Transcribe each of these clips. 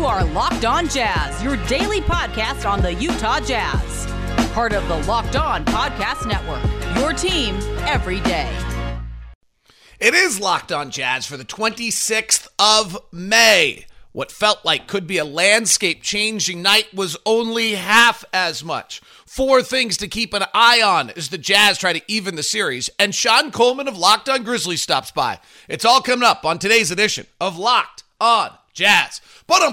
are Locked On Jazz, your daily podcast on the Utah Jazz. Part of the Locked On Podcast Network, your team every day. It is Locked On Jazz for the 26th of May. What felt like could be a landscape-changing night was only half as much. 4 things to keep an eye on as the Jazz try to even the series, and Sean Coleman of Locked On Grizzlies stops by. It's all coming up on today's edition of Locked On Jazz.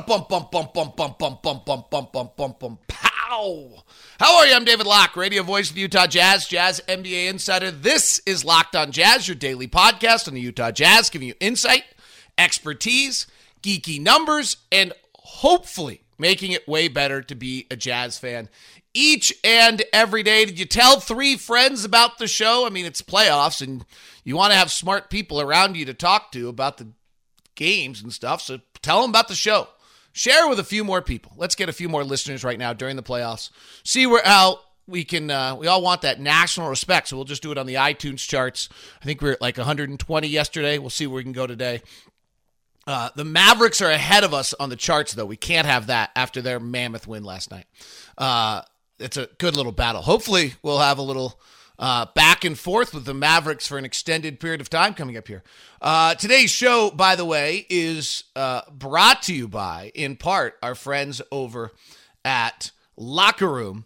Pow! How are you? I'm David Locke, radio voice of the Utah Jazz, Jazz NBA insider. This is Locked On Jazz, your daily podcast on the Utah Jazz, giving you insight, expertise, geeky numbers, and hopefully making it way better to be a Jazz fan each and every day. Did you tell 3 friends about the show? I mean, it's playoffs, and you want to have smart people around you to talk to about the games and stuff, so tell them about the show. Share with a few more people. Let's get a few more listeners right now during the playoffs. See how we can, we all want that national respect, so we'll just do it on the iTunes charts. I think we were at like 120 yesterday. We'll see where we can go today. The Mavericks are ahead of us on the charts, though. We can't have that after their mammoth win last night. It's a good little battle. Hopefully, we'll have a little back and forth with the Mavericks for an extended period of time coming up here. Today's show, by the way, is brought to you by, in part, our friends over at Locker Room.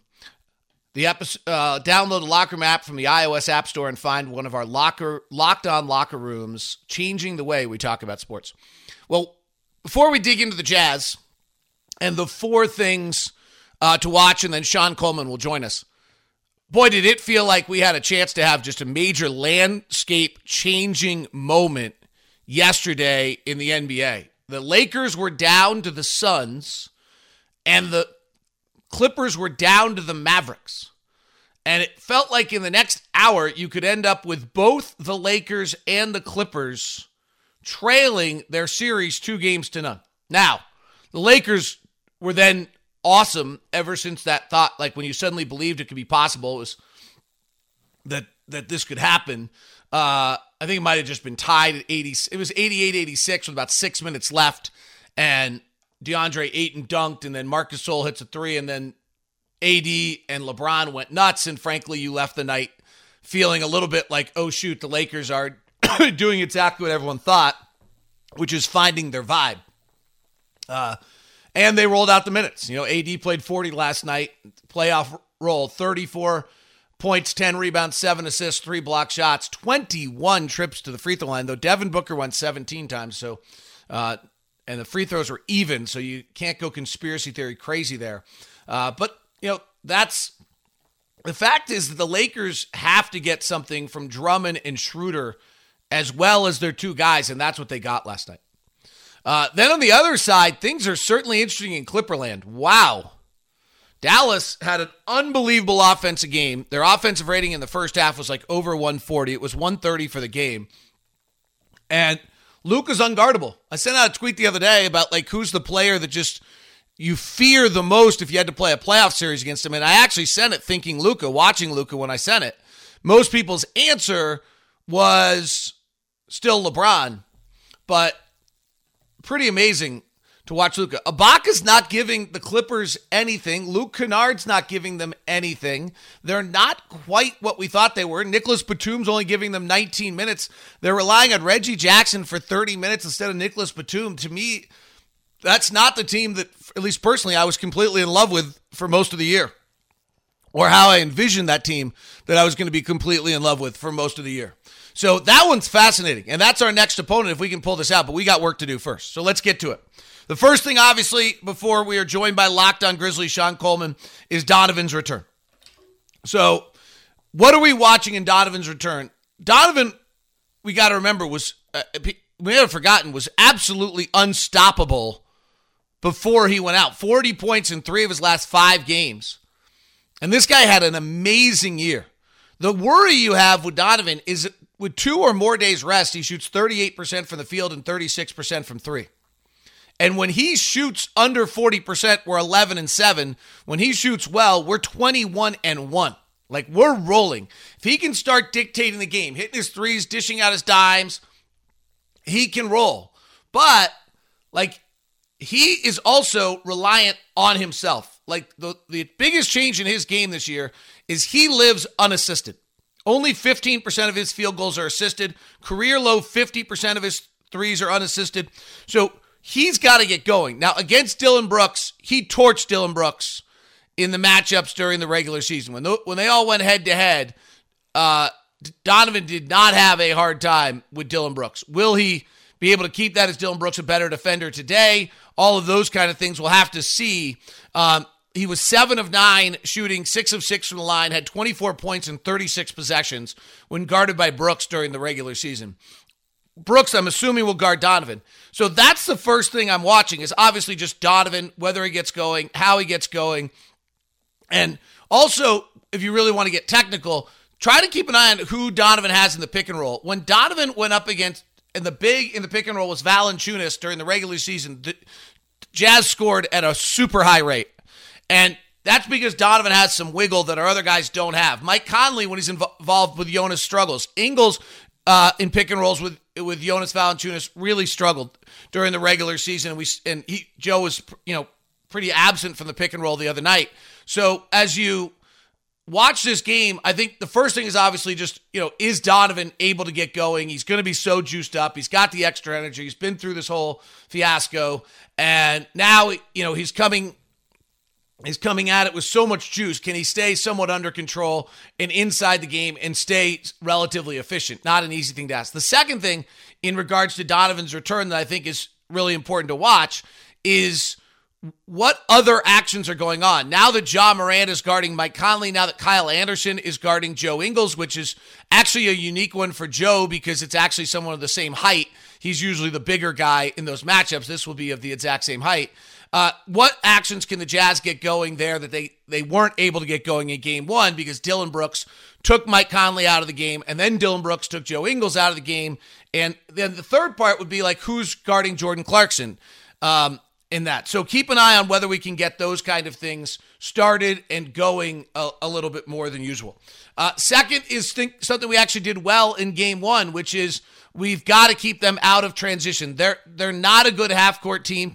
Download the Locker Room app from the iOS App Store and find one of our Locked On Locker Rooms, changing the way we talk about sports. Well, before we dig into the Jazz and the 4 things to watch, and then Sean Coleman will join us, boy, did it feel like we had a chance to have just a major landscape-changing moment yesterday in the NBA. The Lakers were down to the Suns, and the Clippers were down to the Mavericks. And it felt like in the next hour, you could end up with both the Lakers and the Clippers trailing their series 2-0. Now, the Lakers were then awesome ever since that thought, like when you suddenly believed it could be possible, it was that this could happen. I think it might have just been tied at 80. It was 88-86 with about 6 minutes left, and DeAndre Ayton dunked, and then Marcus Gasol hits a 3, and then AD and LeBron went nuts, and frankly, you left the night feeling a little bit like, oh shoot, the Lakers are doing exactly what everyone thought, which is finding their vibe. And they rolled out the minutes. You know, AD played 40 last night, playoff roll, 34 points, 10 rebounds, 7 assists, 3 block shots, 21 trips to the free throw line, though Devin Booker went 17 times, so and the free throws were even, so you can't go conspiracy theory crazy there. But, you know, that's the fact is that the Lakers have to get something from Drummond and Schroeder as well as their 2 guys, and that's what they got last night. Then on the other side, things are certainly interesting in Clipperland. Wow. Dallas had an unbelievable offensive game. Their offensive rating in the first half was like over 140. It was 130 for the game. And Luka's unguardable. I sent out a tweet the other day about like who's the player that just you fear the most if you had to play a playoff series against him. And I actually sent it thinking Luka, watching Luka when I sent it. Most people's answer was still LeBron, but pretty amazing to watch Luka. Ibaka's not giving the Clippers anything. Luke Kennard's not giving them anything. They're not quite what we thought they were. Nicholas Batum's only giving them 19 minutes. They're relying on Reggie Jackson for 30 minutes instead of Nicholas Batum. To me, that's not the team that, at least personally, I was completely in love with for most of the year, or how I envisioned that team that I was going to be completely in love with for most of the year. So that one's fascinating, and that's our next opponent if we can pull this out, but we got work to do first. So let's get to it. The first thing, obviously, before we are joined by Locked On Grizzlies, Sean Coleman, is Donovan's return. So what are we watching in Donovan's return? Donovan, we got to remember, was we have forgotten, was absolutely unstoppable before he went out. 40 points in 3 of his last 5 games. And this guy had an amazing year. The worry you have with Donovan is with 2 or more days rest, he shoots 38% from the field and 36% from 3. And when he shoots under 40%, we're 11-7. When he shoots well, we're 21-1. Like, we're rolling. If he can start dictating the game, hitting his threes, dishing out his dimes, he can roll. But, like, he is also reliant on himself. Like the biggest change in his game this year is he lives unassisted. Only 15% of his field goals are assisted. Career low 50% of his threes are unassisted. So he's got to get going. Now, against Dillon Brooks, he torched Dillon Brooks in the matchups during the regular season. When they all went head-to-head, Donovan did not have a hard time with Dillon Brooks. Will he be able to keep that? As Dillon Brooks a better defender today? All of those kind of things we'll have to see. He was 7 of 9 shooting, 6 of 6 from the line, had 24 points in 36 possessions when guarded by Brooks during the regular season. Brooks, I'm assuming, will guard Donovan. So that's the first thing I'm watching is obviously just Donovan, whether he gets going, how he gets going. And also, if you really want to get technical, try to keep an eye on who Donovan has in the pick and roll. When Donovan went up against, and the big in the pick and roll was Valanciunas during the regular season, the Jazz scored at a super high rate. And that's because Donovan has some wiggle that our other guys don't have. Mike Conley, when he's involved with Jonas, struggles. Ingles in pick and rolls with Jonas Valanciunas really struggled during the regular season. Joe was pretty absent from the pick and roll the other night. So as you watch this game, I think the first thing is obviously just, is Donovan able to get going? He's going to be so juiced up. He's got the extra energy. He's been through this whole fiasco. And now, he's coming at it with so much juice. Can he stay somewhat under control and inside the game and stay relatively efficient? Not an easy thing to ask. The second thing in regards to Donovan's return that I think is really important to watch is what other actions are going on. Now that Ja Morant is guarding Mike Conley, now that Kyle Anderson is guarding Joe Ingles, which is actually a unique one for Joe because it's actually someone of the same height. He's usually the bigger guy in those matchups. This will be of the exact same height. What actions can the Jazz get going there that they weren't able to get going in game one because Dillon Brooks took Mike Conley out of the game, and then Dillon Brooks took Joe Ingles out of the game. And then the third part would be like who's guarding Jordan Clarkson in that. So keep an eye on whether we can get those kind of things started and going a little bit more than usual. Second is something we actually did well in game one, which is we've got to keep them out of transition. They're not a good half-court team.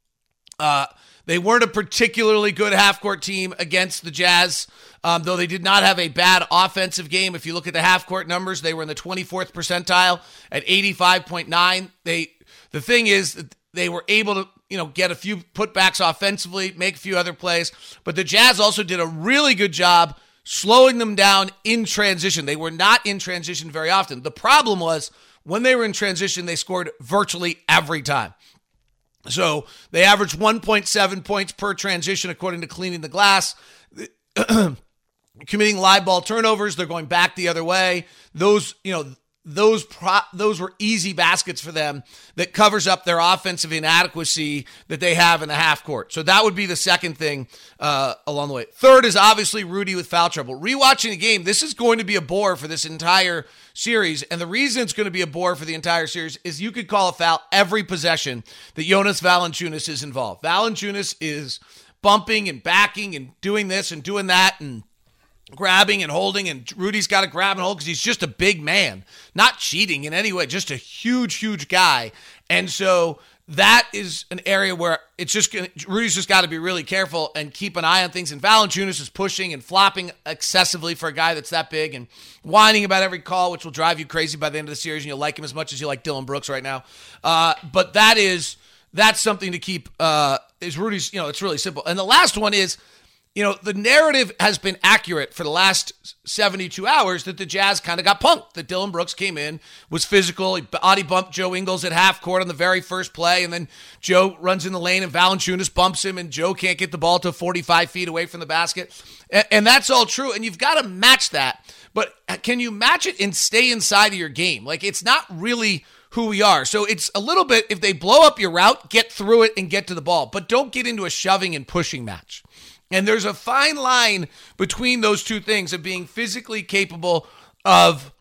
They weren't a particularly good half-court team against the Jazz, though they did not have a bad offensive game. If you look at the half-court numbers, they were in the 24th percentile at 85.9. The thing is that they were able to get a few putbacks offensively, make a few other plays, but the Jazz also did a really good job slowing them down in transition. They were not in transition very often. The problem was when they were in transition, they scored virtually every time. So they averaged 1.7 points per transition, according to Cleaning the Glass. Committing live ball turnovers, they're going back the other way. Those were easy baskets for them that covers up their offensive inadequacy that they have in the half court. So that would be the second thing along the way. Third is obviously Rudy with foul trouble. Rewatching the game, this is going to be a bore for this entire series. And the reason it's going to be a bore for the entire series is you could call a foul every possession that Jonas Valanciunas is involved. Valanciunas is bumping and backing and doing this and doing that and grabbing and holding, and Rudy's got to grab and hold because he's just a big man. Not cheating in any way, just a huge, huge guy. And so that is an area where Rudy's just got to be really careful and keep an eye on things. And Valanciunas is pushing and flopping excessively for a guy that's that big and whining about every call, which will drive you crazy by the end of the series, and you'll like him as much as you like Dillon Brooks right now. But that's something to keep, is Rudy's, it's really simple. And the last one is, the narrative has been accurate for the last 72 hours that the Jazz kind of got punked, that Dillon Brooks came in, was physical, he body bumped Joe Ingles at half court on the very first play, and then Joe runs in the lane and Valanciunas bumps him, and Joe can't get the ball to 45 feet away from the basket. And that's all true, and you've got to match that. But can you match it and stay inside of your game? Like, it's not really who we are. So it's a little bit, if they blow up your route, get through it and get to the ball, but don't get into a shoving and pushing match. And there's a fine line between those two things of being physically capable of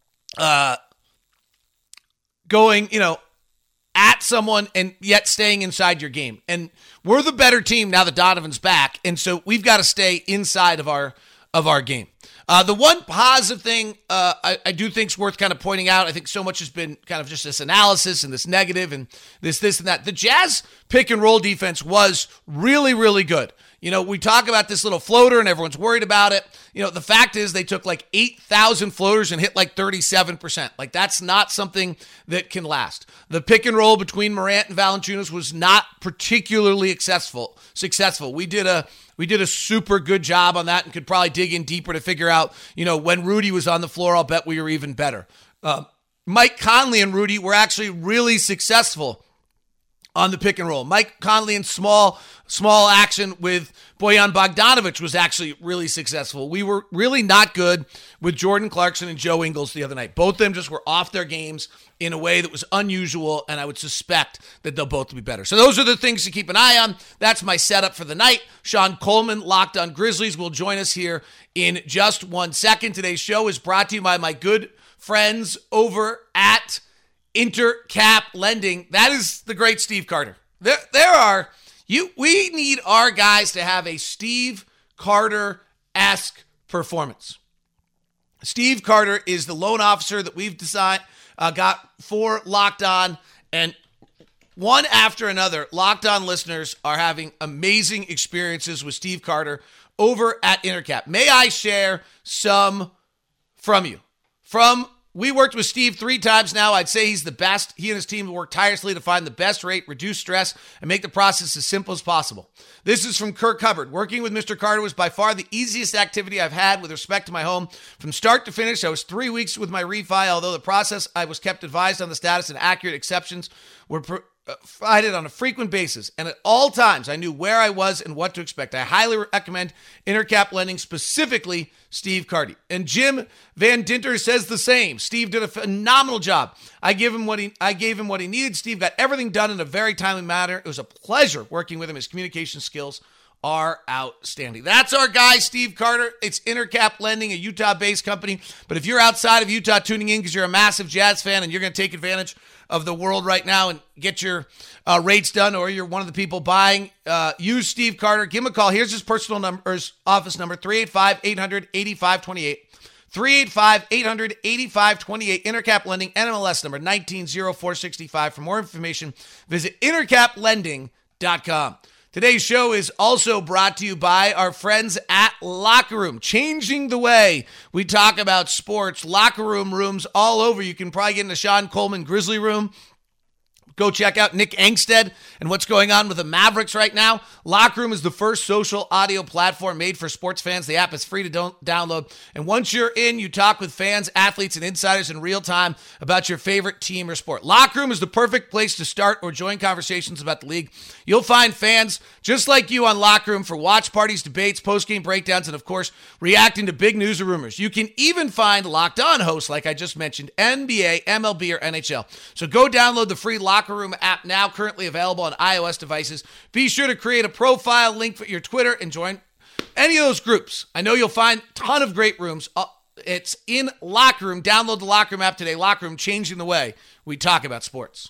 going, at someone and yet staying inside your game. And we're the better team now that Donovan's back. And so we've got to stay inside of our of our game. The one positive thing I do think is worth kind of pointing out, I think so much has been kind of just this analysis and this negative and this and that. The Jazz pick and roll defense was really, really good. We talk about this little floater and everyone's worried about it. The fact is they took like 8,000 floaters and hit like 37%. Like that's not something that can last. The pick and roll between Morant and Valanciunas was not particularly successful. We did a super good job on that and could probably dig in deeper to figure out, when Rudy was on the floor, I'll bet we were even better. Mike Conley and Rudy were actually really successful on the pick and roll. Mike Conley in small action with Bojan Bogdanovic was actually really successful. We were really not good with Jordan Clarkson and Joe Ingles the other night. Both of them just were off their games in a way that was unusual, and I would suspect that they'll both be better. So those are the things to keep an eye on. That's my setup for the night. Sean Coleman, Locked on Grizzlies, will join us here in just 1 second. Today's show is brought to you by my good friends over at Intercap Lending. That is the great Steve Carter. We need our guys to have a Steve Carter-esque performance. Steve Carter is the loan officer that we've got for Locked On, and one after another, Locked On listeners are having amazing experiences with Steve Carter over at Intercap. May I share some from you? We worked with Steve 3 times now. I'd say he's the best. He and his team work tirelessly to find the best rate, reduce stress, and make the process as simple as possible. This is from Kirk Hubbard. Working with Mr. Carter was by far the easiest activity I've had with respect to my home. From start to finish, I was 3 weeks with my refi, although the process I was kept advised on the status and accurate exceptions were provided on a frequent basis, and at all times I knew where I was and what to expect. I highly recommend Intercap Lending, specifically Steve Carty. And Jim Van Dinter says the same. Steve did a phenomenal job. I gave him what he needed. Steve got everything done in a very timely manner. It was a pleasure working with him. His communication skills are outstanding. That's our guy, Steve Carter. It's Intercap Lending, a Utah-based company. But if you're outside of Utah tuning in because you're a massive Jazz fan and you're going to take advantage of the world right now and get your rates done, or you're one of the people buying, use Steve Carter. Give him a call. Here's his personal number, his office number, 385-800-8528. 385-800-8528. Intercap Lending, NMLS number 190465. For more information, visit intercaplending.com. Today's show is also brought to you by our friends at Locker Room, changing the way we talk about sports. Locker Room rooms all over. You can probably get in the Sean Coleman Grizzly Room. Go check out Nick Angstead and what's going on with the Mavericks right now. Locker Room is the first social audio platform made for sports fans. The app is free to download. And once you're in, you talk with fans, athletes, and insiders in real time about your favorite team or sport. Locker Room is the perfect place to start or join conversations about the league. You'll find fans just like you on Locker Room for watch parties, debates, post-game breakdowns, and of course, reacting to big news or rumors. You can even find Locked On hosts, like I just mentioned, NBA, MLB, or NHL. So go download the free Locker Room app now, currently available on iOS devices. Be sure to create a profile link for your Twitter and join any of those groups. I know you'll find a ton of great rooms. It's in Locker Room. Download the Locker Room app today. Locker Room, changing the way we talk about sports.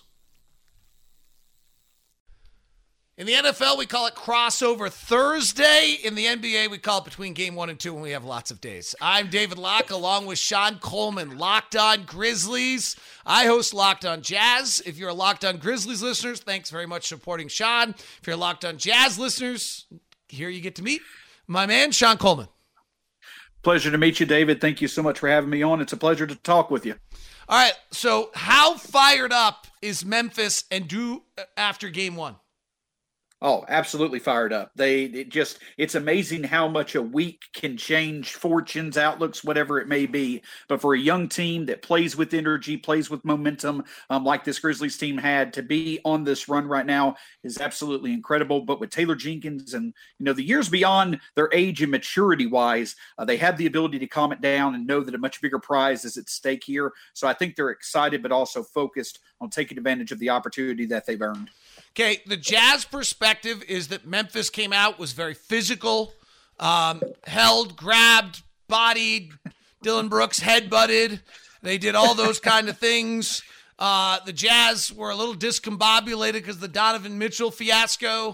In the NFL, we call it Crossover Thursday. In the NBA, we call it Between Game 1 and 2 when we have lots of days. I'm David Locke, along with Sean Coleman, Locked On Grizzlies. I host Locked On Jazz. If you're a Locked On Grizzlies listeners, thanks very much for supporting Sean. If you're Locked On Jazz listeners, here you get to meet my man, Sean Coleman. Pleasure to meet you, David. Thank you so much for having me on. It's a pleasure to talk with you. All right, so how fired up is Memphis and due after Game 1? Oh, absolutely fired up. It's amazing how much a week can change fortunes, outlooks, whatever it may be. But for a young team that plays with energy, plays with momentum, like this Grizzlies team had, to be on this run right now is absolutely incredible. But with Taylor Jenkins and, the years beyond their age and maturity wise, they have the ability to calm it down and know that a much bigger prize is at stake here. So I think they're excited, but also focused on taking advantage of the opportunity that they've earned. Okay, the Jazz perspective is that Memphis came out, was very physical, held, grabbed, bodied, Dylan Brooks headbutted. They did all those kind of things. The Jazz were a little discombobulated because of the Donovan Mitchell fiasco.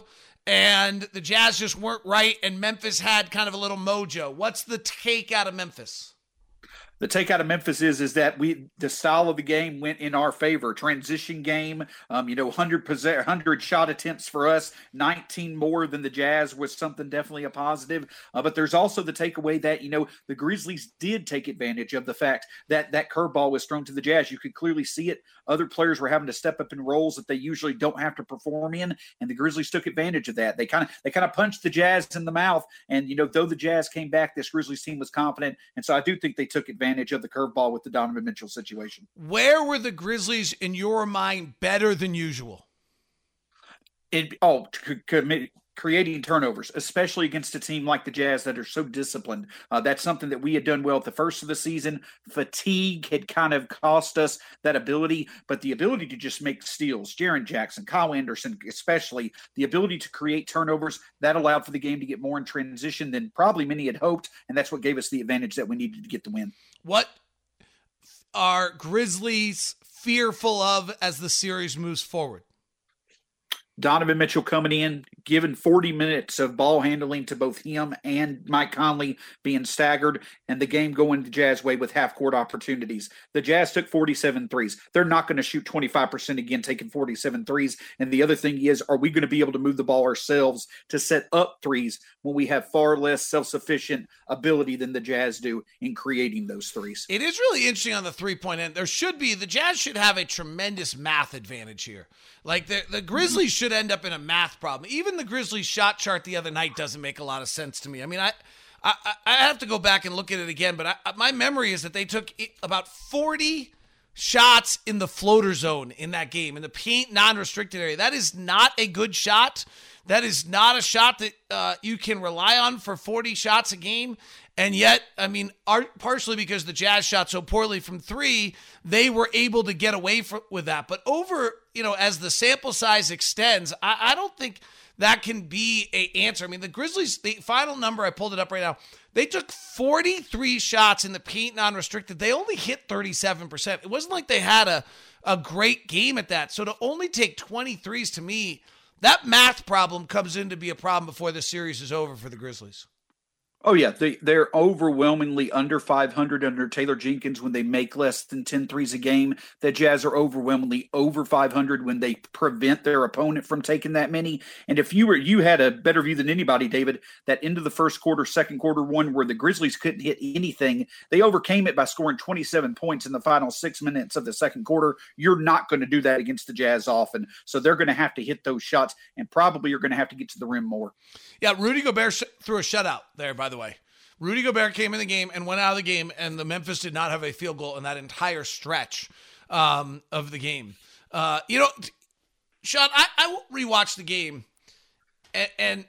and the Jazz just weren't right, and Memphis had kind of a little mojo. What's the take out of Memphis? The take out of Memphis is that the style of the game went in our favor. Transition game, 100 shot attempts for us, 19 more than the Jazz was something definitely a positive. But there's also the takeaway that, the Grizzlies did take advantage of the fact that that curveball was thrown to the Jazz. You could clearly see it. Other players were having to step up in roles that they usually don't have to perform in, and the Grizzlies took advantage of that. They kind of punched the Jazz in the mouth, and though the Jazz came back, this Grizzlies team was confident, and so I do think they took advantage of the curveball with the Donovan Mitchell situation. Where were the Grizzlies, in your mind, better than usual? Creating turnovers, especially against a team like the Jazz that are so disciplined. That's something that we had done well at the first of the season. Fatigue had kind of cost us that ability, but the ability to just make steals, Jaren Jackson, Kyle Anderson, especially the ability to create turnovers, that allowed for the game to get more in transition than probably many had hoped, and that's what gave us the advantage that we needed to get the win. What are Grizzlies fearful of as the series moves forward? Donovan Mitchell coming in, given 40 minutes of ball handling to both him and Mike Conley being staggered, and the game going the Jazz way with half-court opportunities. The Jazz took 47 threes. They're not going to shoot 25% again, taking 47 threes. And the other thing is, are we going to be able to move the ball ourselves to set up threes when we have far less self-sufficient ability than the Jazz do in creating those threes? It is really interesting on the three-point end. The Jazz should have a tremendous math advantage here. Like the Grizzlies should end up in a math problem. Even the Grizzlies shot chart the other night doesn't make a lot of sense to me. I mean, I have to go back and look at it again, but my memory is that they took about 40 shots in the floater zone in that game, in the paint non-restricted area. That is not a good shot. That is not a shot that you can rely on for 40 shots a game. And yet, I mean, partially because the Jazz shot so poorly from three, they were able to get away with that. But over, as the sample size extends, I don't think that can be an answer. I mean, the Grizzlies, the final number, I pulled it up right now, they took 43 shots in the paint non-restricted. They only hit 37%. It wasn't like they had a great game at that. So to only take 23s, to me, that math problem comes in to be a problem before the series is over for the Grizzlies. Oh, yeah. They're overwhelmingly under 500 under Taylor Jenkins when they make less than 10 threes a game. The Jazz are overwhelmingly over 500 when they prevent their opponent from taking that many. And if you had a better view than anybody, David, that into the first quarter, second quarter one, where the Grizzlies couldn't hit anything, they overcame it by scoring 27 points in the final 6 minutes of the second quarter. You're not going to do that against the Jazz often. So they're going to have to hit those shots, and probably you're going to have to get to the rim more. Yeah, Rudy Gobert threw a shutout there, by the way. Rudy Gobert came in the game and went out of the game, and the Memphis did not have a field goal in that entire stretch of the game. Sean, I rewatched the game, and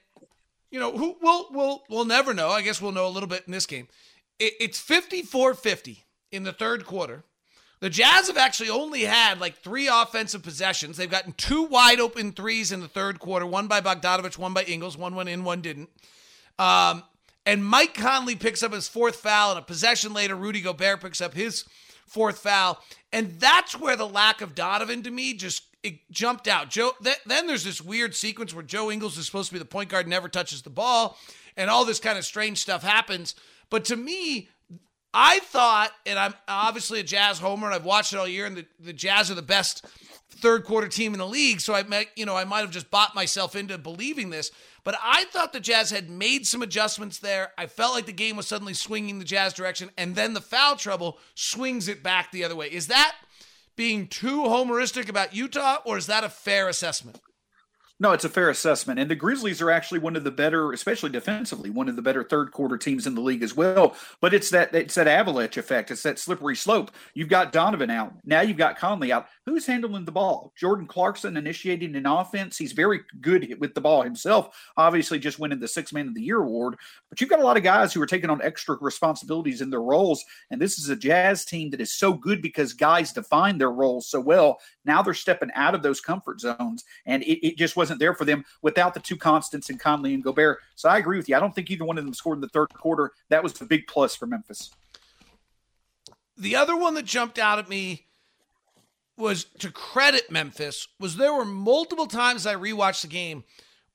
we'll never know. I guess we'll know a little bit in this game. It's 54-50 in the third quarter. The Jazz have actually only had like 3 offensive possessions. They've gotten 2 wide open threes in the third quarter, one by Bogdanovich, one by Ingles, one went in, one didn't. And Mike Conley picks up his 4th foul, and a possession later, Rudy Gobert picks up his 4th foul. And that's where the lack of Donovan, to me, it jumped out. Then there's this weird sequence where Joe Ingles is supposed to be the point guard, never touches the ball, and all this kind of strange stuff happens. But to me, I thought, and I'm obviously a Jazz homer, and I've watched it all year, and the Jazz are the best third quarter team in the league, so I might have just bought myself into believing this, but I thought the Jazz had made some adjustments there. I felt like the game was suddenly swinging the Jazz direction, and then the foul trouble swings it back the other way. Is that being too homeristic about Utah, or is that a fair assessment? No, it's a fair assessment. And the Grizzlies are actually one of the better, especially defensively, one of the better third quarter teams in the league as well. But it's that avalanche effect. It's that slippery slope. You've got Donovan out. Now you've got Conley out. Who's handling the ball? Jordan Clarkson initiating an offense. He's very good with the ball himself, obviously just winning the 6th Man of the Year award. But you've got a lot of guys who are taking on extra responsibilities in their roles. And this is a Jazz team that is so good because guys define their roles so well. Now they're stepping out of those comfort zones. And it just wasn't there for them without the 2 constants in Conley and Gobert. So I agree with you. I don't think either one of them scored in the third quarter. That was the big plus for Memphis. The other one that jumped out at me was, to credit Memphis, was there were multiple times I rewatched the game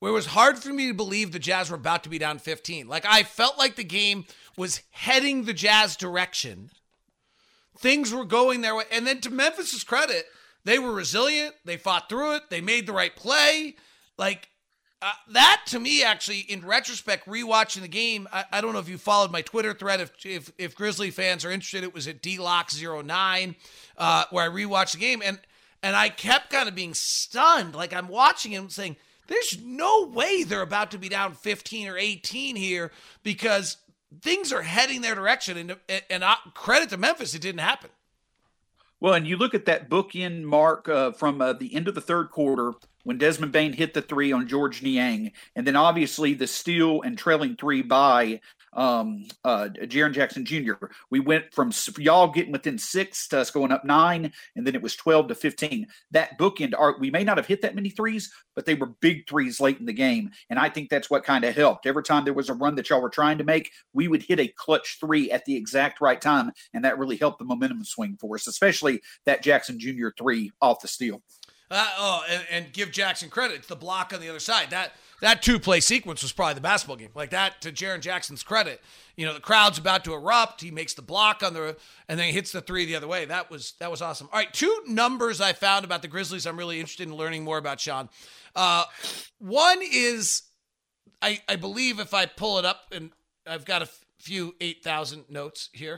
where it was hard for me to believe the Jazz were about to be down 15. Like, I felt like the game was heading the Jazz direction. Things were going their way. And then to Memphis's credit, they were resilient. They fought through it. They made the right play. Like, that to me, actually, in retrospect, rewatching the game, I don't know if you followed my Twitter thread. If Grizzly fans are interested, it was at DLock09, where I rewatched the game. And I kept kind of being stunned. Like, I'm watching him saying, there's no way they're about to be down 15 or 18 here, because things are heading their direction. And credit to Memphis, it didn't happen. Well, and you look at that bookend mark from the end of the third quarter when Desmond Bane hit the three on George Niang, and then obviously the steal and trailing three by Jaren Jackson Jr. We went from y'all getting within 6 to us going up 9, and then it was 12-15. That bookend arc, we may not have hit that many threes, but they were big threes late in the game, and I think that's what kind of helped. Every time there was a run that y'all were trying to make, we would hit a clutch three at the exact right time, and that really helped the momentum swing for us, especially that Jackson Jr. three off the steal. And give Jackson credit. It's the block on the other side. That two-play sequence was probably the basketball game. Like that, to Jaren Jackson's credit. You know, the crowd's about to erupt. He makes the block and then he hits the three the other way. That was awesome. All right, 2 numbers I found about the Grizzlies I'm really interested in learning more about, Sean. One is, I believe if I pull it up, and I've got a few 8,000 notes here.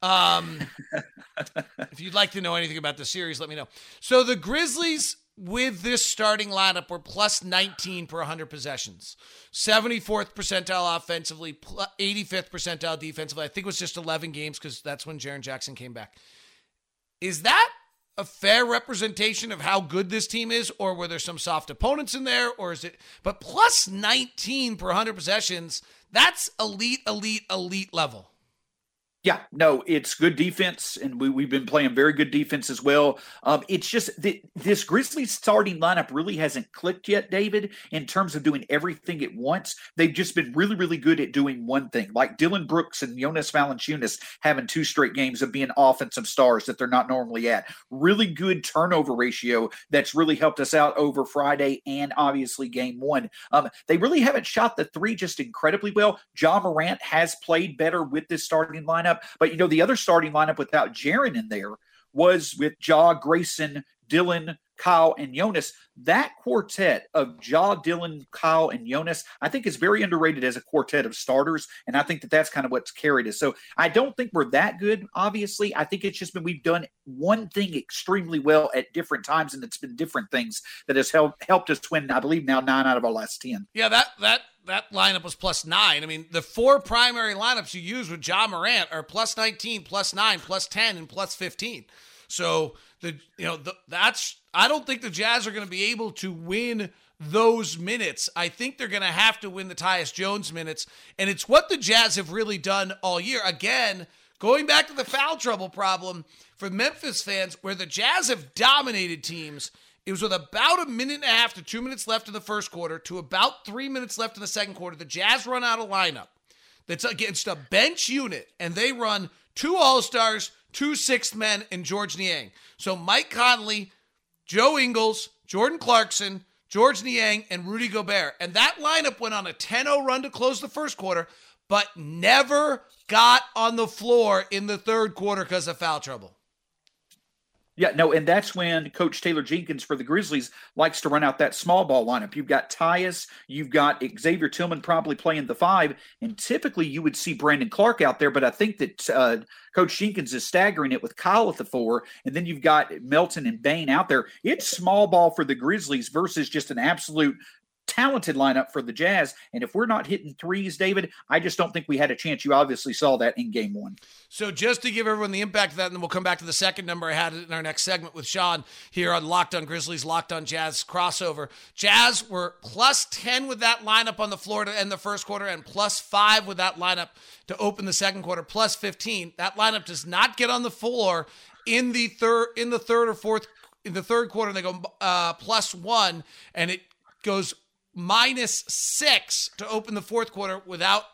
If you'd like to know anything about the series, let me know. So the Grizzlies with this starting lineup were plus 19 per 100 possessions. 74th percentile offensively, 85th percentile defensively. I think it was just 11 games because that's when Jaren Jackson came back. Is that a fair representation of how good this team is, or were there some soft opponents in there, or is it? But plus 19 per 100 possessions, that's elite level. Yeah, no, it's good defense, and we've been playing very good defense as well. It's just this Grizzlies starting lineup really hasn't clicked yet, David, in terms of doing everything it wants. They've just been really, really good at doing one thing, like Dylan Brooks and Jonas Valanciunas having 2 straight games of being offensive stars that they're not normally at. Really good turnover ratio that's really helped us out over Friday and obviously game 1. They really haven't shot the three just incredibly well. Ja Morant has played better with this starting lineup. But, you know, the other starting lineup without Jaren in there was with Ja, Grayson, Dylan, Kyle, and Jonas. That quartet of Ja, Dylan, Kyle, and Jonas, I think is very underrated as a quartet of starters, and I think that that's kind of what's carried us. So I don't think we're that good, obviously. I think it's just been we've done one thing extremely well at different times, and it's been different things that has helped us win, I believe, now 9 out of our last 10. Yeah, that lineup was plus 9. I mean, the 4 primary lineups you use with Ja Morant are plus 19, plus 9, plus 10, and plus 15. So I don't think the Jazz are going to be able to win those minutes. I think they're going to have to win the Tyus Jones minutes, and it's what the Jazz have really done all year. Again, going back to the foul trouble problem for Memphis fans, where the Jazz have dominated teams. It was with about 1.5 minutes to 2 minutes left in the first quarter to about 3 minutes left in the second quarter. The Jazz run out a lineup that's against a bench unit, and they run 2 All-Stars, 2 sixth men, and George Niang. So Mike Conley, Joe Ingles, Jordan Clarkson, George Niang, and Rudy Gobert. And that lineup went on a 10-0 run to close the first quarter, but never got on the floor in the third quarter because of foul trouble. Yeah, no, and that's when Coach Taylor Jenkins for the Grizzlies likes to run out that small ball lineup. You've got Tyus, you've got Xavier Tillman probably playing the 5, and typically you would see Brandon Clark out there, but I think that Coach Jenkins is staggering it with Kyle at the 4, and then you've got Melton and Bane out there. It's small ball for the Grizzlies versus just an absolute talented lineup for the Jazz. And if we're not hitting threes, David, I just don't think we had a chance. You obviously saw that in game 1. So just to give everyone the impact of that, and then we'll come back to the second number I had in our next segment with Sean here on Locked On Grizzlies, Locked On Jazz crossover. Jazz were plus 10 with that lineup on the floor to end the first quarter, and plus 5 with that lineup to open the second quarter, plus 15. That lineup does not get on the floor in the third or fourth, in the third quarter. They go plus 1, and it goes minus 6 to open the fourth quarter without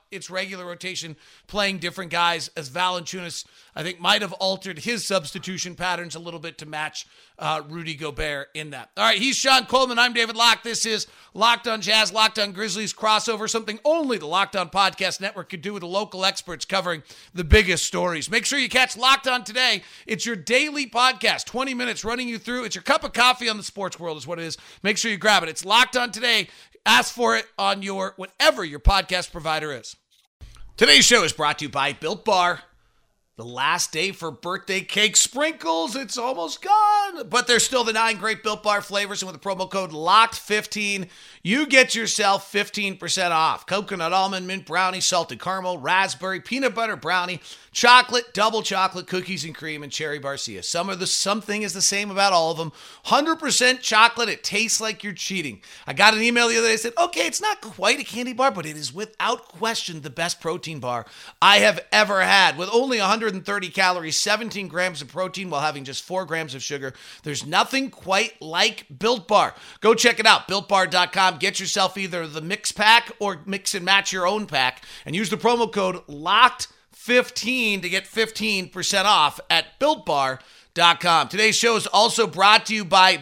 its regular rotation playing different guys, as Valanciunas, I think, might have altered his substitution patterns a little bit to match Rudy Gobert in that. All right, he's Sean Coleman. I'm David Locke. This is Locked on Jazz, Locked on Grizzlies crossover, something only the Locked on Podcast Network could do with the local experts covering the biggest stories. Make sure you catch Locked on Today. It's your daily podcast, 20 minutes running you through. It's your cup of coffee on the sports world is what it is. Make sure you grab it. It's Locked on Today. Ask for it on your whatever your podcast provider is. Today's show is brought to you by Built Bar. The last day for birthday cake sprinkles, it's almost gone. But there's still the 9 great Built Bar flavors. And with the promo code LOCKED15, you get yourself 15% off. Coconut almond, mint brownie, salted caramel, raspberry, peanut butter brownie, chocolate, double chocolate, cookies and cream, and cherry barcia. Something is the same about all of them. 100% chocolate. It tastes like you're cheating. I got an email the other day that said, okay, it's not quite a candy bar, but it is without question the best protein bar I have ever had. With only 130 calories, 17 grams of protein while having just 4 grams of sugar. There's nothing quite like Built Bar. Go check it out, BuiltBar.com. Get yourself either the mix pack or mix and match your own pack and use the promo code LOCKED15 to get 15% off at BuiltBar.com. Today's show is also brought to you by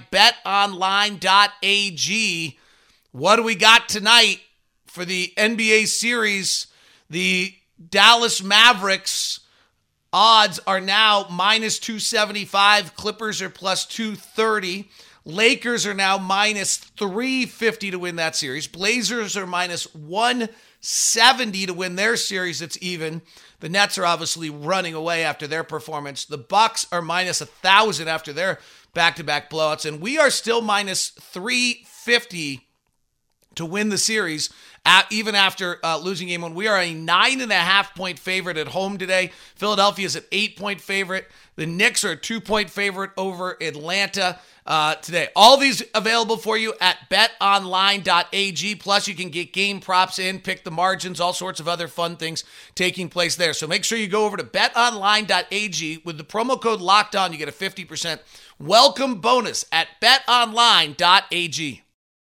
BetOnline.ag. What do we got tonight for the NBA series? The Dallas Mavericks odds are now minus 275. Clippers are plus 230. Lakers are now minus 350 to win that series. Blazers are minus 170 to win their series. It's even. The Nets are obviously running away after their performance. The Bucks are minus 1,000 after their back-to-back blowouts. And we are still minus 350 to win the series, even after losing game one. We are a 9.5-point favorite at home today. Philadelphia is an 8-point favorite. The Knicks are a 2-point favorite over Atlanta today. All these available for you at betonline.ag. Plus, you can get game props in, pick the margins, all sorts of other fun things taking place there. So make sure you go over to betonline.ag. With the promo code LOCKEDON, you get a 50% welcome bonus at betonline.ag.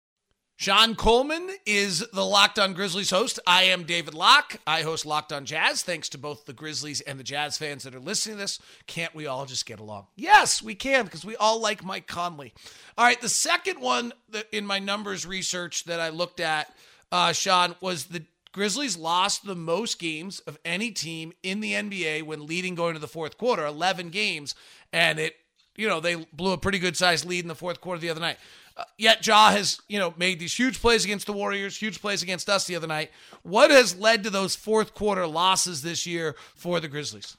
Sean Coleman is the Locked on Grizzlies host. I am David Locke. I host Locked on Jazz. Thanks to both the Grizzlies and the Jazz fans that are listening to this. Can't we all just get along? Yes, we can, because we all like Mike Conley. All right, the second one that in my numbers research that I looked at, Sean, was the Grizzlies lost the most games of any team in the NBA when leading going to the fourth quarter, 11 games, and they blew a pretty good-sized lead in the fourth quarter the other night. Yet Ja has, made these huge plays against the Warriors, huge plays against us the other night. What has led to those fourth quarter losses this year for the Grizzlies?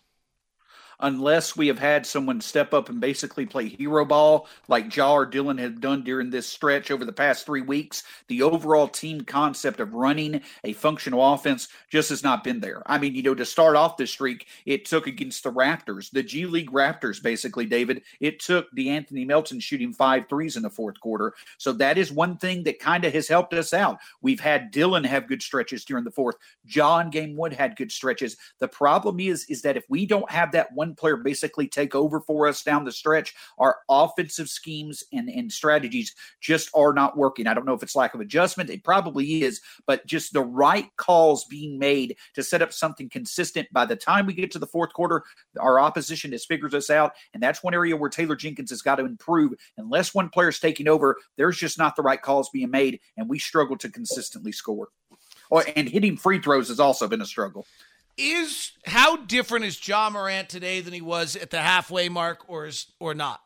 Unless we have had someone step up and basically play hero ball like Ja or Dillon have done during this stretch over the past 3 weeks, the overall team concept of running a functional offense just has not been there. I mean, to start off this streak, it took against the Raptors, the G League Raptors, basically, David. It took DeAnthony Melton shooting 5 threes in the fourth quarter. So that is one thing that kind of has helped us out. We've had Dillon have good stretches during the fourth. Ja in game one had good stretches. The problem is that if we don't have that one player basically take over for us down the stretch, our offensive schemes and strategies just are not working. I don't know if it's lack of adjustment. It probably is, but just the right calls being made to set up something consistent. By the time we get to the fourth quarter, our opposition has figured us out, and that's one area where Taylor Jenkins has got to improve. Unless one player is taking over, there's just not the right calls being made, and we struggle to consistently score. And hitting free throws has also been a struggle. How different is Ja Morant today than he was at the halfway mark, or not?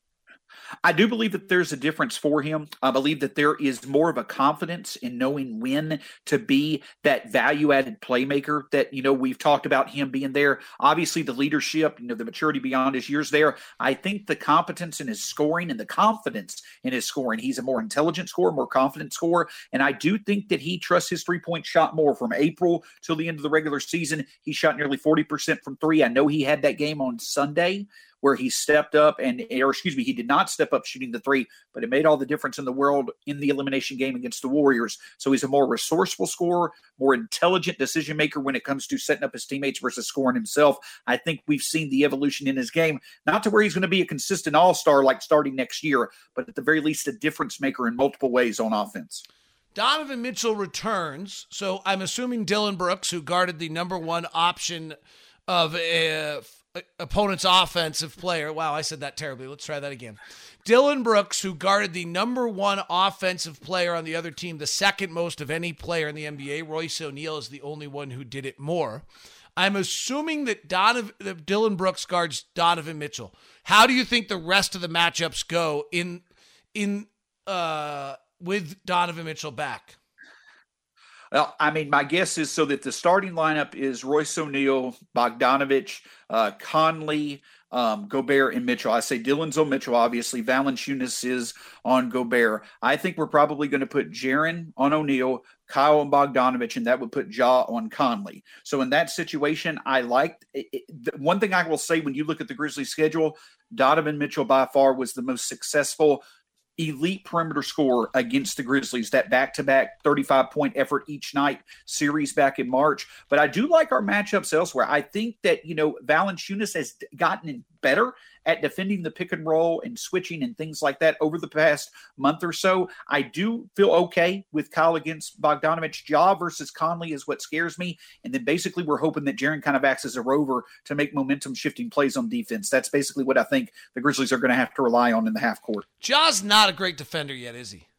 I do believe that there's a difference for him. I believe that there is more of a confidence in knowing when to be that value-added playmaker that, we've talked about him being there. Obviously, the leadership, the maturity beyond his years there. I think the competence in his scoring and the confidence in his scoring, he's a more intelligent scorer, more confident scorer. And I do think that he trusts his three-point shot more. From April till the end of the regular season, he shot nearly 40% from three. I know he had that game on Sunday where he stepped up he did not step up shooting the three, but it made all the difference in the world in the elimination game against the Warriors. So he's a more resourceful scorer, more intelligent decision maker when it comes to setting up his teammates versus scoring himself. I think we've seen the evolution in his game, not to where he's going to be a consistent all-star like starting next year, but at the very least a difference maker in multiple ways on offense. Donovan Mitchell returns, so I'm assuming Dillon Brooks, who guarded the number one option of opponent's offensive player. Wow, I said that terribly. Let's try that again. Dillon Brooks, who guarded the number one offensive player on the other team, the second most of any player in the NBA. Royce O'Neal is the only one who did it more. I'm assuming that Dillon Brooks guards Donovan Mitchell. How do you think the rest of the matchups go with Donovan Mitchell back? Well, I mean, my guess is so that the starting lineup is Royce O'Neal, Bogdanovich, Conley, Gobert, and Mitchell. I say Dillon's on Mitchell, obviously. Valanciunas is on Gobert. I think we're probably going to put Jaren on O'Neal, Kyle on Bogdanovich, and that would put Ja on Conley. So in that situation, I liked it. One thing I will say, when you look at the Grizzlies schedule, Donovan Mitchell by far was the most successful elite perimeter scorer against the Grizzlies, that back-to-back 35-point effort each night series back in March. But I do like our matchups elsewhere. I think that, Valanciunas has gotten better at defending the pick and roll and switching and things like that over the past month or so. I do feel okay with Kyle against Bogdanovich. Ja versus Conley is what scares me. And then basically we're hoping that Jaren kind of acts as a rover to make momentum shifting plays on defense. That's basically what I think the Grizzlies are going to have to rely on in the half court. Ja's not a great defender yet, is he?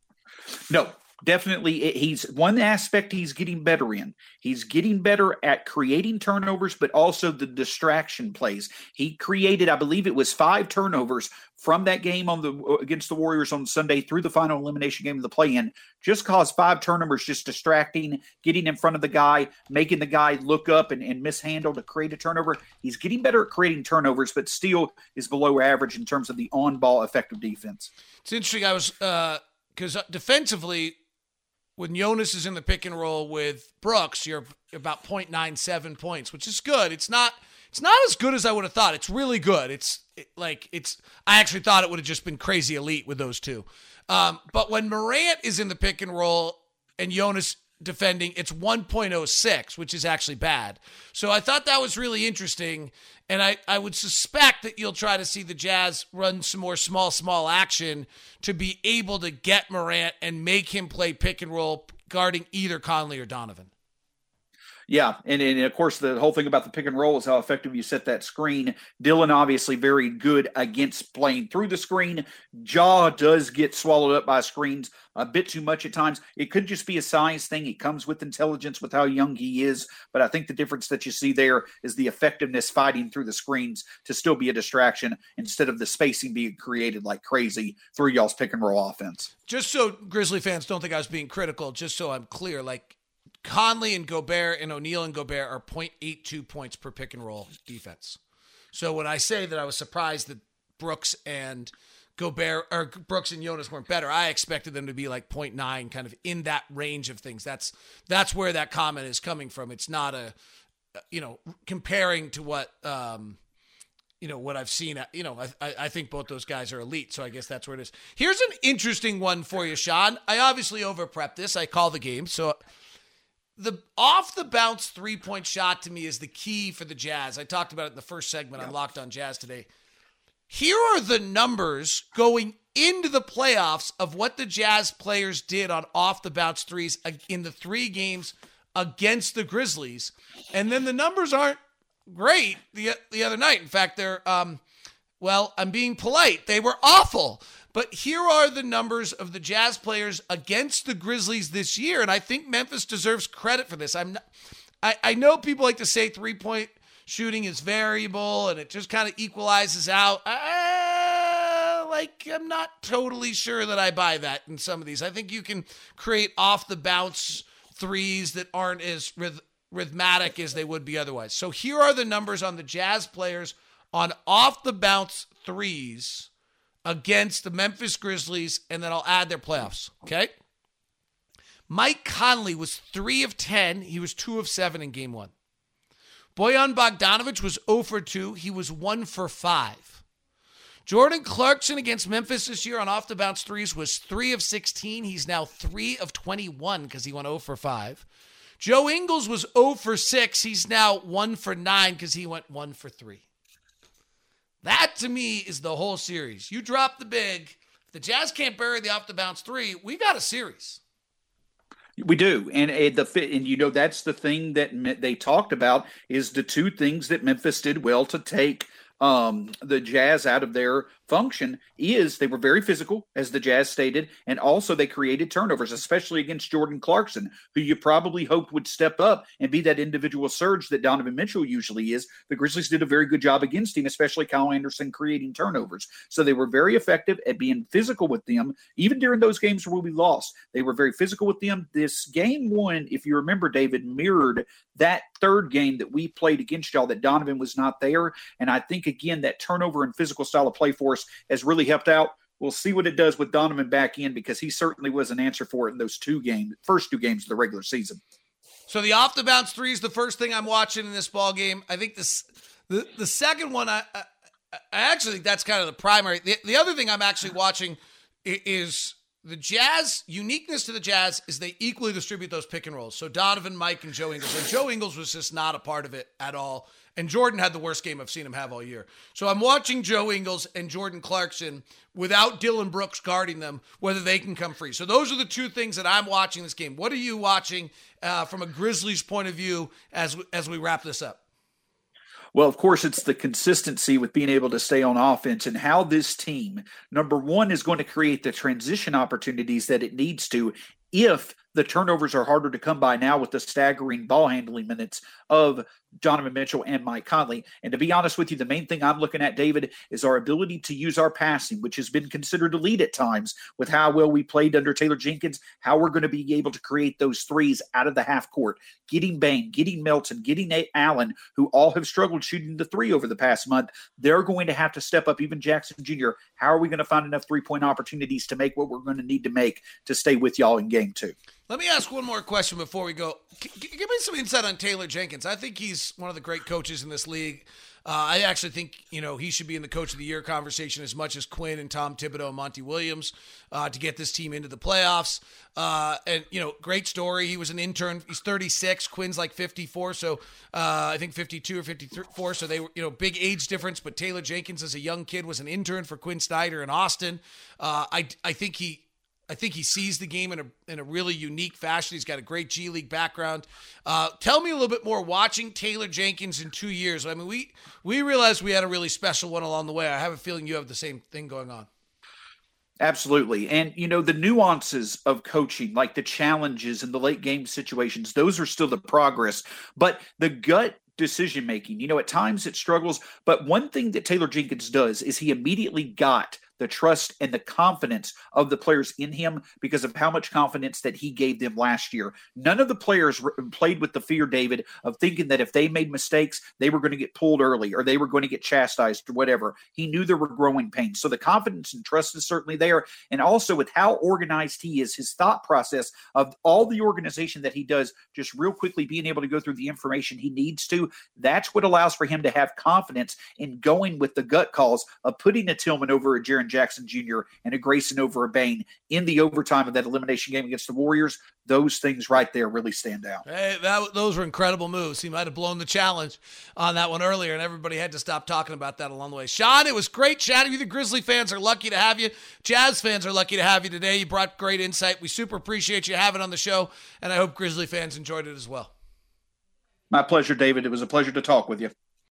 No. Definitely, he's one aspect he's getting better in. He's getting better at creating turnovers, but also the distraction plays. He created, I believe it was 5 turnovers from that game against the Warriors on Sunday through the final elimination game of the play-in. Just caused 5 turnovers, just distracting, getting in front of the guy, making the guy look up and mishandle to create a turnover. He's getting better at creating turnovers, but still is below average in terms of the on-ball effective defense. It's interesting. I was because defensively, when Jonas is in the pick and roll with Brooks, you're about 0.97 points, which is good. It's not as good as I would have thought. It's really good. I actually thought it would have just been crazy elite with those two. But when Morant is in the pick and roll and Jonas defending, it's 1.06, which is actually bad. So I thought that was really interesting. And I would suspect that you'll try to see the Jazz run some more small action to be able to get Morant and make him play pick and roll guarding either Conley or Donovan. Yeah, and of course, the whole thing about the pick and roll is how effective you set that screen. Dillon obviously very good against playing through the screen. Ja does get swallowed up by screens a bit too much at times. It could just be a size thing. He comes with intelligence with how young he is, but I think the difference that you see there is the effectiveness fighting through the screens to still be a distraction instead of the spacing being created like crazy through y'all's pick and roll offense. Just so Grizzly fans don't think I was being critical, just so I'm clear, Conley and Gobert and O'Neal and Gobert are 0.82 points per pick and roll defense. So when I say that I was surprised that Brooks and Brooks and Jonas weren't better, I expected them to be 0.9, kind of in that range of things. That's where that comment is coming from. It's not comparing to what, what I've seen. I think both those guys are elite. So I guess that's where it is. Here's an interesting one for you, Sean. I obviously over-prepped this. I call the game. So the off-the-bounce 3-point shot to me is the key for the Jazz. I talked about it in the first segment on Locked On Jazz today. Here are the numbers going into the playoffs of what the Jazz players did on off-the-bounce threes in the 3 games against the Grizzlies. And then the numbers aren't great the other night. In fact, they're, I'm being polite. They were awful. But here are the numbers of the Jazz players against the Grizzlies this year, and I think Memphis deserves credit for this. I know people like to say 3-point shooting is variable, and it just kind of equalizes out. I'm not totally sure that I buy that in some of these. I think you can create off-the-bounce threes that aren't as rhythmic as they would be otherwise. So here are the numbers on the Jazz players on off-the-bounce threes against the Memphis Grizzlies, and then I'll add their playoffs, okay? Mike Conley was 3 of 10. He was 2 of 7 in Game 1. Bojan Bogdanović was 0 for 2. He was 1 for 5. Jordan Clarkson against Memphis this year on off-the-bounce threes was 3 of 16. He's now 3 of 21 because he went 0 for 5. Joe Ingles was 0 for 6. He's now 1 for 9 because he went 1 for 3. That, to me, is the whole series. You drop the big. If the Jazz can't bury the off-the-bounce 3, we got a series. We do, and that's the thing that they talked about is the two things that Memphis did well to take the Jazz out of their function is they were very physical, as the Jazz stated, and also they created turnovers, especially against Jordan Clarkson, who you probably hoped would step up and be that individual surge that Donovan Mitchell usually is. The Grizzlies did a very good job against him, especially Kyle Anderson creating turnovers. So they were very effective at being physical with them, even during those games where we lost. They were very physical with them. This game one, if you remember, David, mirrored that third game that we played against y'all that Donovan was not there. And I think, again, that turnover and physical style of play for us has really helped out. We'll see what it does with Donovan back in because he certainly was an answer for it in those first two games of the regular season. So the off-the-bounce three is the first thing I'm watching in this ball game. I think the second one, I actually think that's kind of the primary. The other thing I'm actually watching is the Jazz. Uniqueness to the Jazz is they equally distribute those pick and rolls. So Donovan, Mike, and Joe Ingles. And Joe Ingles was just not a part of it at all. And Jordan had the worst game I've seen him have all year. So I'm watching Joe Ingles and Jordan Clarkson without Dylan Brooks guarding them, whether they can come free. So those are the two things that I'm watching this game. What are you watching from a Grizzlies point of view as we wrap this up? Well, of course, it's the consistency with being able to stay on offense and how this team, number one, is going to create the transition opportunities that it needs to if the turnovers are harder to come by now with the staggering ball handling minutes of Donovan Mitchell and Mike Conley. And to be honest with you, the main thing I'm looking at, David, is our ability to use our passing, which has been considered elite at times with how well we played under Taylor Jenkins, how we're going to be able to create those threes out of the half court, getting Bane, getting Melton, getting Nate Allen, who all have struggled shooting the three over the past month. They're going to have to step up, even Jackson Jr. How are we going to find enough three-point opportunities to make what we're going to need to make to stay with y'all in game two? Let me ask one more question before we go. Give me some insight on Taylor Jenkins. I think he's one of the great coaches in this league. I actually think, he should be in the Coach of the Year conversation as much as Quinn and Tom Thibodeau and Monty Williams to get this team into the playoffs. And great story. He was an intern. He's 36. Quinn's like 54. So I think 52 or 54. So they were, big age difference. But Taylor Jenkins, as a young kid, was an intern for Quinn Snyder in Austin. I think he sees the game in a really unique fashion. He's got a great G League background. Tell me a little bit more. Watching Taylor Jenkins in 2 years, I mean, we realized we had a really special one along the way. I have a feeling you have the same thing going on. Absolutely. And, the nuances of coaching, like the challenges and the late game situations, those are still the progress. But the gut decision-making, at times it struggles. But one thing that Taylor Jenkins does is he immediately got the trust and the confidence of the players in him because of how much confidence that he gave them last year. None of the players played with the fear, David, of thinking that if they made mistakes, they were going to get pulled early or they were going to get chastised or whatever. He knew there were growing pains. So the confidence and trust is certainly there. And also with how organized he is, his thought process of all the organization that he does, just real quickly being able to go through the information he needs to, that's what allows for him to have confidence in going with the gut calls of putting a Tillman over a Jaren Jackson Jr. and a Grayson over a Bane in the overtime of that elimination game against the Warriors. Those things right there really stand out. Hey, those were incredible moves. He might have blown the challenge on that one earlier, and everybody had to stop talking about that along the way. Sean, it was great chatting with you. The Grizzly fans are lucky to have you. Jazz fans are lucky to have you today. You brought great insight. We super appreciate you having on the show, and I hope Grizzly fans enjoyed it as well. My pleasure, David. It was a pleasure to talk with you.